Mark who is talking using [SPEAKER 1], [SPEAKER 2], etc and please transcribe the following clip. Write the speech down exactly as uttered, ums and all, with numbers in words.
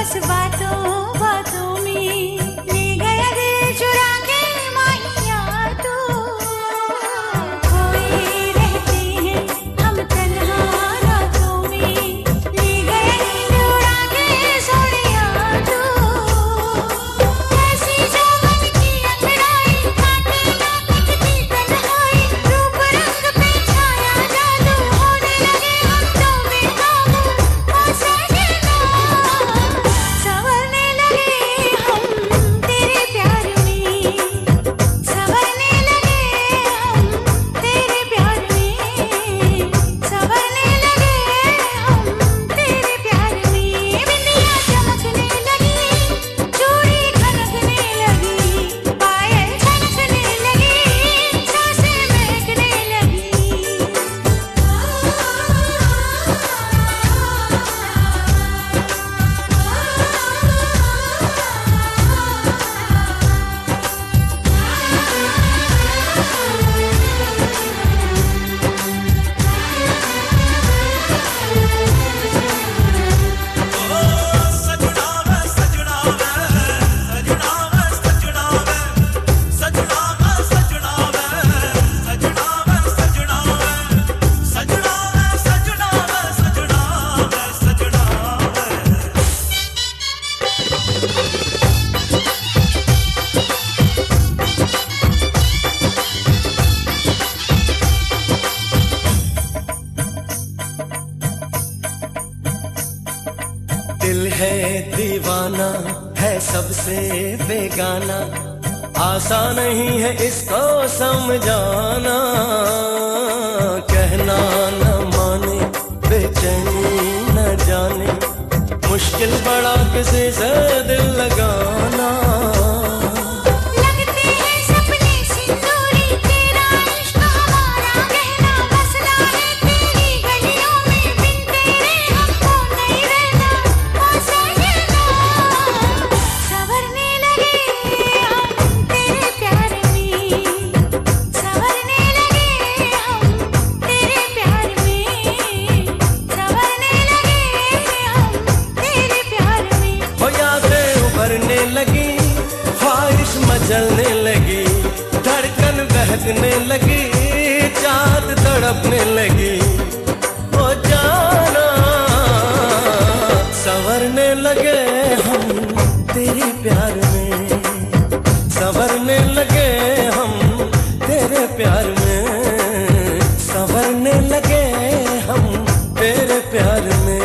[SPEAKER 1] बस बातों बातों में ले गया दिल चुरा के माहिया तू। खोए रहते हैं हम तन्हा रातों में, ले गया नींद उड़ा के सोनिया तू। ऐसी जवान की अंगड़ाई काटे ना कुछ भी तन्हाई, रूप रंग पे छाया जादू, होने लगे हम तो बेकाबू। ओ सजना संवरने लगे हम तेरे प्यार में, संवरने लगे हम तेरे प्यार में, संवरने लगे हम तेरे प्यार में। बिंदिया चमकने लगी, चूड़ी खनकने लगी, पायल छनकने लगी, सांसें महकने लगी।
[SPEAKER 2] सजना वे सजना वे सजना वे सजना वे सजना वे सजना वे सजना वे सजना वे सजना वे सजना वे सजना वे सजना वे। दिल है दीवाना है सबसे बेगाना, आसान नहीं है इसको समझाना। कहना न माने बेचैनी न जाने, मुश्किल बड़ा किसी से दिल लगाना।
[SPEAKER 1] लगते हैं सपने सिंदूरी, तेरा इश्क हमारा गहना, बसना है तेरी गलियों में, बिन तेरे हमको नहीं रहना। ओ सजना संवरने लगे हम तेरे प्यार में, संवरने लगे हम तेरे प्यार में, संवरने लगे हम तेरे प्यार में।
[SPEAKER 2] हो यादें उभरने लगी, ख्वाहिश मचलने लगी, धड़कन बहकने लगी, चाँद तड़पने लगी। ओ जाना संवरने लगे हम तेरे प्यार में, संवरने लगे हम तेरे प्यार में, संवरने लगे हम तेरे प्यार में।